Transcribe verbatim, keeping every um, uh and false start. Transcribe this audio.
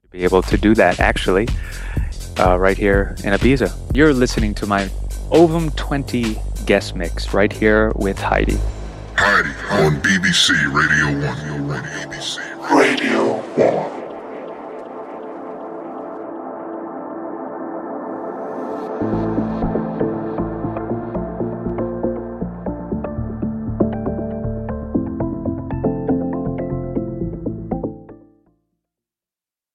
be able to do that actually uh, right here in Ibiza. You're listening to my Ovum twenty guest mix right here with Heidi. Heidi on B B C Radio one. B B C Radio